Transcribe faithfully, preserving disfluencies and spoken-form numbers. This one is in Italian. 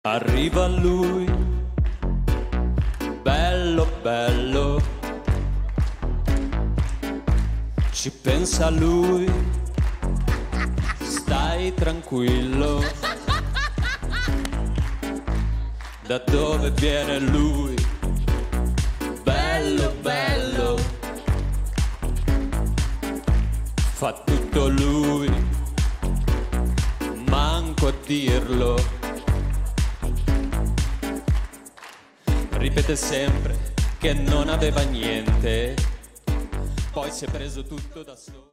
Arriva lui, bello bello, ci pensa lui, stai tranquillo. Da dove viene lui, bello bello, fa tutto lui, manco a dirlo. Ripete sempre che non aveva niente, poi si è preso tutto da solo.